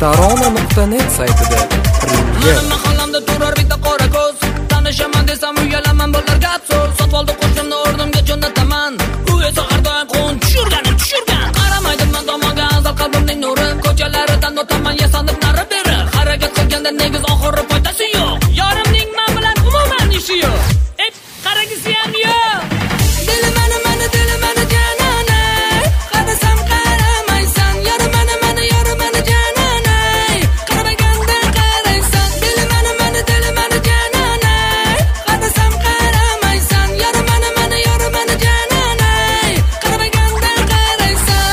Tarona.net saytida Rimga mahallamda turar bitta qora ko'z. Tanishaman desam uyalaman bo'larga so'z. Sotib oldi qo'shnimni o'rnimga jo'nataman. U esa har doim qon tushirgan. Qaramaydim men tomonga azal qalbimning nuri. Ko'chalaridan o'taman yasanib nari beri. Harakat qilganda negiz oxiri foydasi yo'q. Yorimning men bilan umuman ishi yo'q. Qaragisi ham yo'q. Dilim meni janona. Qarasam qaramaysan. Yorim meni janona. Qaraganda qaraysan. Dilim meni janona. Qarasam qaramaysan. Yorim meni janona. Qaraganda qaraysan.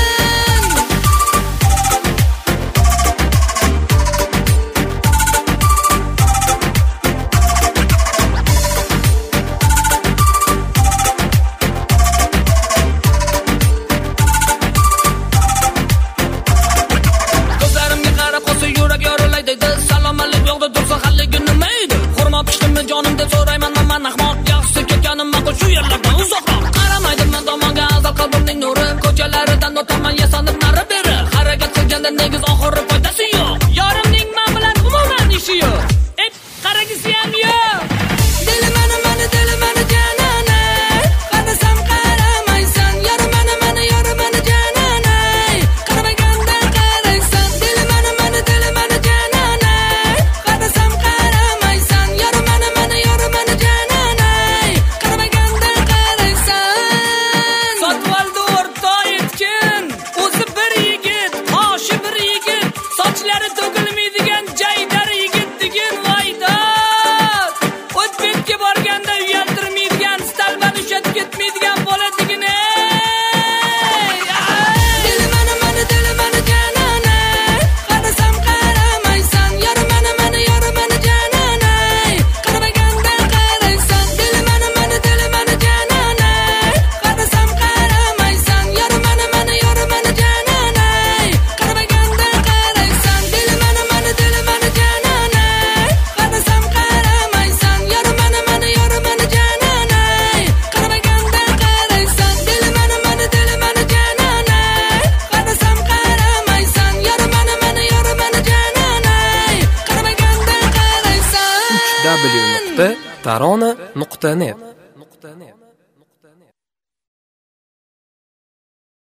Ko'zlarimga qarab qolsa yurak yorilay deydi. Salom alik yo'qda tursa halligi nima edi? Xurmo pishdimmi jonim deb so'rayman men ahmoq. Yaxshi ketganim ma'qul shu yerlardan uzoqroq. Qaramaydim men tomonga azal qalbimning nuri. Ko'chalaridan o'taman yasanib nari beri. Harakat qilganda negiz oxiri foydasi yo'q. Yorimning men bilan umuman ishi yo'q. Qaragisi ham yo'q. Dilim meni janona. Qarasam qaramaysan. Yorim meni janona. Qaraganda qaraysan. Dilim meni janona. Qarasam qaramaysan. Yorim meni janona. Qaraganda qaraysan. Sotib oldi o'rta yetkin. O'zi bir yigit, qoshi bir yigit. Sochlari to'kilmaydigan jaydar yigit degin voydod. O'tbetga borganda uyaltirmaydigan, stalban ushatib ketmaydigan bola degin. Dilim meni janona. Qarasam qaramaysan. Yorim meni janona. Qaraganda qaraysan. Dilim meni janona. Qarasam qaramaysan. Yorim meni janona. Qaraganda qaraysan. Dilim meni janona. Qarasam qaramaysan. Yorim meni janona. Qaraganda qaraysan. Dilim meni janona. Qarasam qaramaysan. Yorim meni janona. Qaraganda qaraysan. www.tarona.net